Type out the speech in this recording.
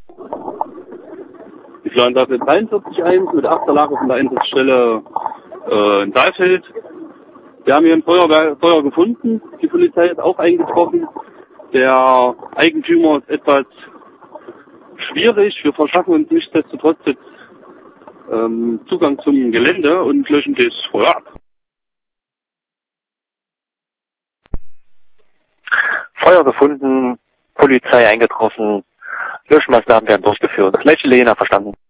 Die Flankentafel 43-1 mit 8. Lage von der Einsatzstelle in Saalfeld. Wir haben hier ein Feuer gefunden. Die Polizei ist auch eingetroffen. Der Eigentümer ist etwas schwierig. Wir verschaffen uns nichtsdestotrotz jetzt Zugang zum Gelände und löschen das Feuer ab. Feuer gefunden, Polizei eingetroffen, Löschmaßnahmen werden durchgeführt. Gleiche Lena, verstanden.